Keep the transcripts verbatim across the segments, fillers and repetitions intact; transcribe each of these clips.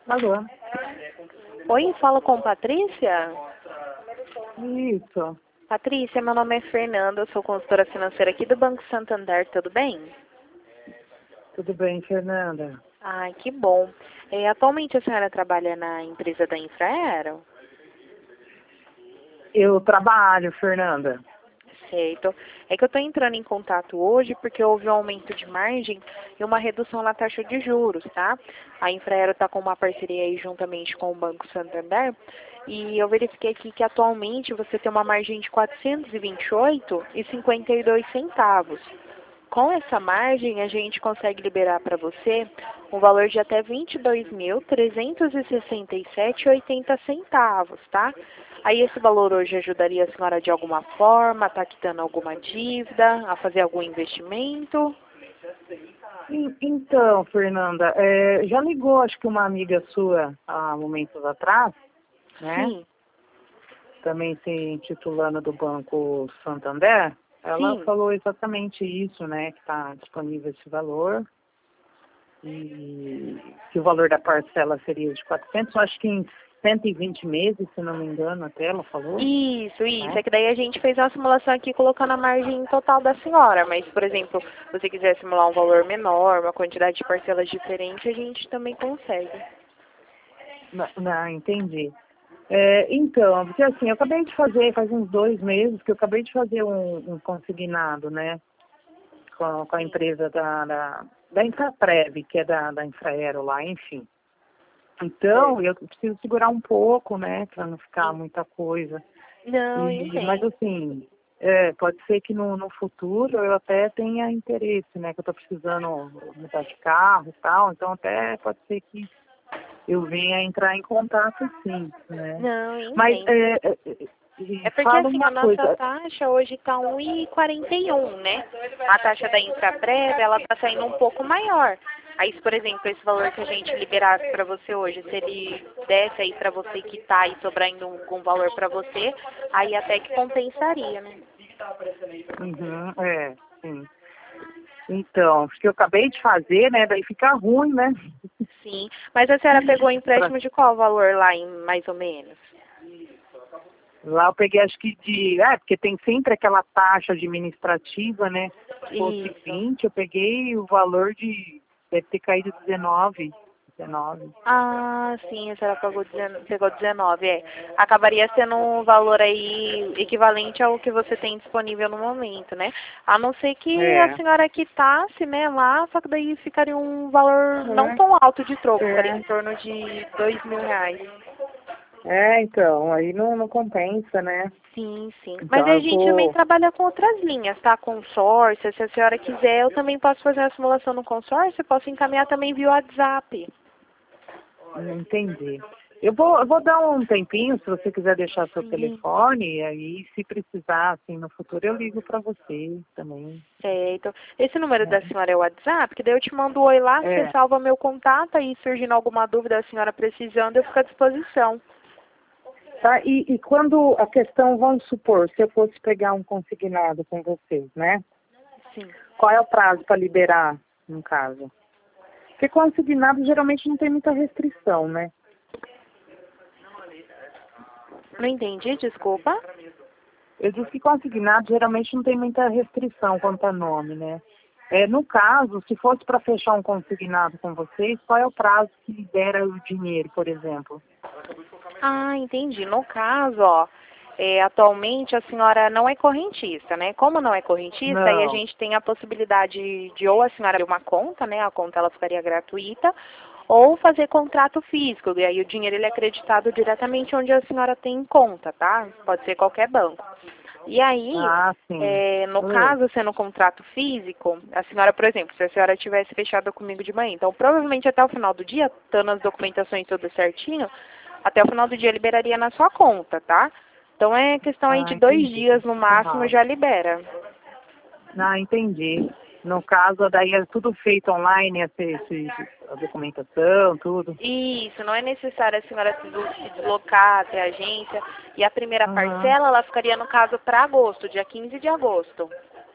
Alô? Oi, fala com Patrícia? Isso. Patrícia, meu nome é Fernanda, eu sou consultora financeira aqui do Banco Santander, tudo bem? Tudo bem, Fernanda? Ai, que bom. É, atualmente a senhora trabalha na empresa da Infraero? Eu trabalho, Fernanda. Certo. É que eu estou entrando em contato hoje porque houve um aumento de margem e uma redução na taxa de juros, tá? A Infraero está com uma parceria aí juntamente com o Banco Santander e eu verifiquei aqui que atualmente você tem uma margem de quatrocentos e vinte e oito reais e cinquenta e dois centavos. Com essa margem, a gente consegue liberar para você um valor de até vinte e dois mil, trezentos e sessenta e sete reais e oitenta centavos, tá? Aí esse valor hoje ajudaria a senhora de alguma forma, tá quitando alguma dívida, a fazer algum investimento? E- Então, Fernanda, é, já ligou, acho que uma amiga sua há momentos atrás, né? Sim, Também se intitulando do Banco Santander. Ela sim. falou exatamente isso, né? Que está disponível esse valor e que o valor da parcela seria de quatrocentos, acho que em cento e vinte meses, se não me engano, até ela falou, Isso, isso. né? É que daí a gente fez uma simulação aqui colocando a margem total da senhora. Mas, por exemplo, se você quiser simular um valor menor, uma quantidade de parcelas diferente, a gente também consegue. Não, não, entendi. É, então, porque assim, eu acabei de fazer, faz uns dois meses que eu acabei de fazer um, um consignado, né, com, com a Sim. empresa da, da, da Infraprev, que é da, da Infraero lá, enfim. Então, Certo. eu preciso segurar um pouco, né, para não ficar Sim. muita coisa. Não, eu E, mas entendo. assim, é, pode ser que no, no futuro eu até tenha interesse, né, que eu estou precisando mudar de carro e tal, então até pode ser que eu venha entrar em contato sim, né. Não, eu Mas entendo. é, é, é, É e porque fala assim, a uma nossa coisa, taxa hoje está um e quarenta e um, né? A taxa da Infraprev, ela está saindo um pouco maior. Aí, se, por exemplo, esse valor que a gente liberasse para você hoje, se ele desse aí para você quitar e sobrando algum valor para você, aí até que compensaria, né? uhum, é, sim. Então, porque eu acabei de fazer, né, daí fica ruim, né? Sim. Mas a senhora pegou Pra- empréstimo de qual valor lá, em mais ou menos? Lá eu peguei acho que de, é, porque tem sempre aquela taxa administrativa, né? Se fosse Isso. vinte, eu peguei o valor de, deve ter caído dezenove, dezenove. Ah, sim, a senhora pagou dezenove, pegou dezenove, é. Acabaria sendo um valor aí equivalente ao que você tem disponível no momento, né? A não ser que a É, senhora quitasse, né, lá, só que daí ficaria um valor não é, tão alto de troco, ficaria em é, torno de dois mil reais. é, então, aí não, não compensa, né? Sim, sim. Mas Então a eu gente também vou, trabalha com outras linhas, tá? Consórcio, se a senhora quiser, eu também posso fazer a simulação no consórcio, posso encaminhar também via WhatsApp. não entendi. Eu vou, eu vou dar um tempinho, se você quiser deixar seu Sim. telefone, e aí se precisar, assim, no futuro eu ligo para você também. Certo. Esse número Né? da senhora é o WhatsApp, que daí eu te mando um oi lá, você É, salva meu contato, aí surgindo alguma dúvida, a senhora precisando, eu fico à disposição. tá? E, e quando a questão, vamos supor, se eu fosse pegar um consignado com vocês, né? Sim. Qual é o prazo para liberar, no caso? Porque consignado geralmente não tem muita restrição, né? Não entendi, desculpa. Eu disse que consignado geralmente não tem muita restrição quanto a nome, né? É, no caso, se fosse para fechar um consignado com vocês, qual é o prazo que libera o dinheiro, por exemplo? Ah, entendi. No caso, ó, é, atualmente a senhora não é correntista, né? Como não é correntista, aí a Não. gente tem a possibilidade de ou a senhora abrir uma conta, né? A conta ela ficaria gratuita, ou fazer contrato físico, e aí o dinheiro ele é acreditado diretamente onde a senhora tem conta, tá? Pode ser qualquer banco. E aí, Ah, sim. é, no Hum, caso, sendo contrato físico, a senhora, por exemplo, se a senhora tivesse fechado comigo de manhã, então provavelmente até o final do dia, estando as documentações tudo certinho, até o final do dia liberaria na sua conta, tá? Então é questão aí ah, de dois entendi. dias no máximo Aham. já libera. Ah, entendi. No caso, daí é tudo feito online, essa, esse, a documentação, tudo. Isso, não é necessário a senhora se des- se deslocar até a agência. E a primeira Aham. parcela, ela ficaria no caso para agosto, dia quinze de agosto.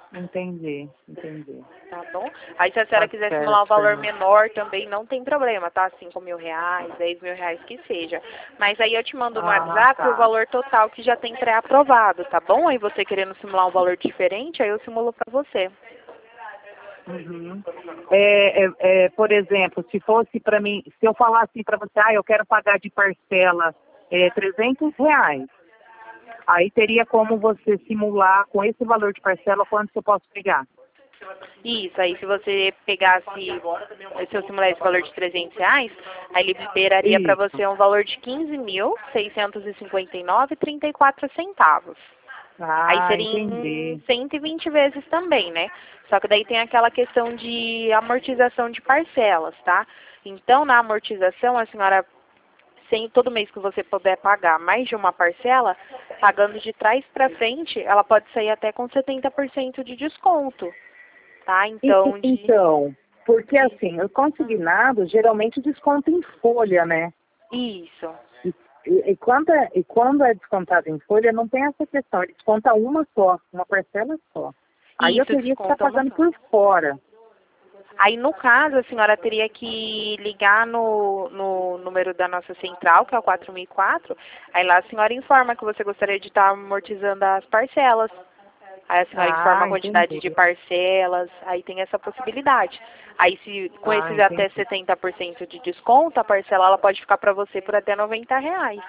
Entendi, entendi. Tá bom? Aí se a senhora Tá quiser certo, simular um valor Fernanda. menor também, não tem problema, tá? cinco mil reais, dez mil reais que seja. Mas aí eu te mando no Ah, WhatsApp o tá. valor total que já tem pré-aprovado, tá bom? Aí você querendo simular um valor diferente, aí eu simulo pra você. Uhum. É, é, é, por exemplo, se fosse para mim, se eu falar assim para você, ah, eu quero pagar de parcela é, trezentos reais, aí teria como você simular com esse valor de parcela quanto eu posso pegar? Isso, aí se você pegasse, se eu simular esse valor de trezentos reais, aí ele liberaria para Isso. você um valor de quinze mil, seiscentos e cinquenta e nove reais e trinta e quatro centavos. Aí Ah, seria entendi. em cento e vinte vezes também, né? Só que daí tem aquela questão de amortização de parcelas, tá? Então, na amortização, a senhora, sem todo mês que você puder pagar mais de uma parcela, pagando de trás para frente, ela pode sair até com setenta por cento de desconto, tá? E- e- Então, de... então, porque assim, o consignado geralmente desconta em folha, né? Isso. E, e, e quando é, e quando é descontado em folha, não tem essa questão, ele desconta uma só, uma parcela só. Aí eu Isso, teria que estar desconta uma pagando só. por fora. Aí, no caso, a senhora teria que ligar no, no número da nossa central, que é o quatro mil e quatro. Aí lá a senhora informa que você gostaria de estar amortizando as parcelas. Aí a senhora informa a Ah, quantidade de entendi. parcelas, aí tem essa possibilidade. Aí, se com Ah, esses até entendi. setenta por cento de desconto, a parcela ela pode ficar para você por até noventa reais.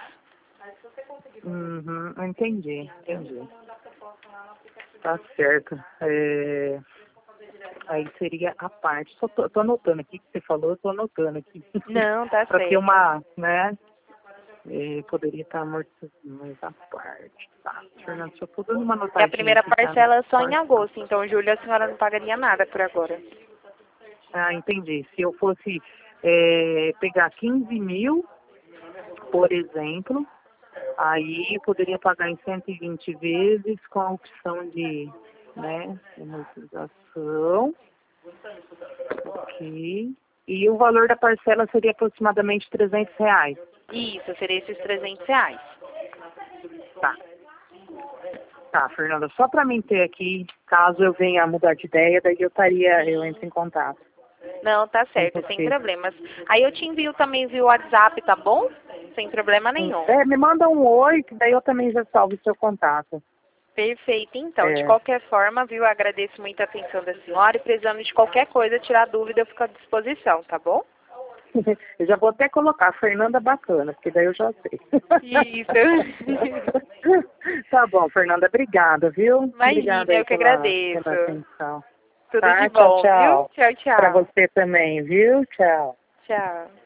Uhum, entendi, entendi. Tá certo. É, aí seria a parte. Só tô, tô anotando aqui o que você falou, eu tô anotando aqui. Não, tá Para ter certo. uma, né? É, poderia estar amortizando mais a parte. Tá, Fernando, só tô dando uma E a notadinha primeira aqui, tá? parcela é só em Parte, tá. agosto, então em julho a senhora não pagaria nada por agora. Ah, entendi. Se eu fosse é, pegar quinze mil, por exemplo, aí eu poderia pagar em cento e vinte vezes com a opção de, né, amortização, ok. E o valor da parcela seria aproximadamente trezentos reais. Isso, seria esses trezentos reais. Tá, tá, Fernanda, só para mim ter aqui, caso eu venha a mudar de ideia, daí eu estaria, eu entro em contato Não, tá com certo, sem você. problemas. Aí eu te envio também via WhatsApp, tá bom? Sem problema nenhum. É, me manda um oi, que daí eu também já salvo o seu contato. Perfeito, então. De É. qualquer forma, viu, eu agradeço muito a atenção da senhora e precisando de qualquer coisa, tirar dúvida, eu fico à disposição, tá bom? Eu já vou até colocar Fernanda Bacana, porque daí eu já sei. Isso. Tá bom, Fernanda, obrigada, viu? Obrigada Imagina, aí eu que pela, agradeço. pela atenção. Tudo de Tá, tchau, bom, viu? tchau. Tchau, Pra tchau. você também, viu? Tchau. Tchau.